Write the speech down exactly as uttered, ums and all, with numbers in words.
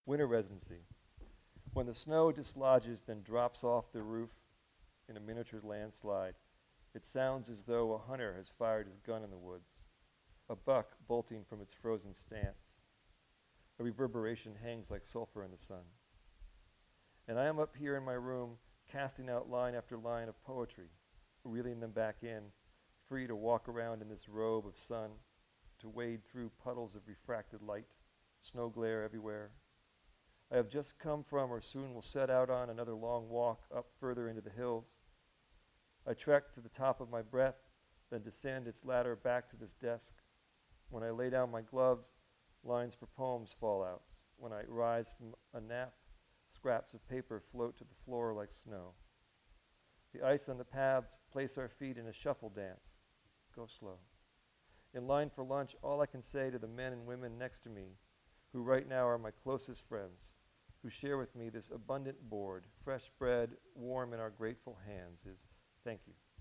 Winter residency. When the snow dislodges, then drops off the roof in a miniature landslide, it sounds as though a hunter has fired his gun in the woods, a buck bolting from its frozen stance. A reverberation hangs like sulfur in the sun. And I am up here in my room, casting out line after line of poetry, reeling them back in, free to walk around in this robe of sun, to wade through puddles of refracted light, snow glare everywhere. I have just come from, or soon will set out on, another long walk up further into the hills. I trek to the top of my breath, then descend its ladder back to this desk. When I lay down my gloves, lines for poems fall out. When I rise from a nap, scraps of paper float to the floor like snow. The ice on the paths place our feet in a shuffle dance. Go slow. In line for lunch, all I can say to the men and women next to me, who right now are my closest friends, who share with me this abundant board, fresh bread warm in our grateful hands, is thank you.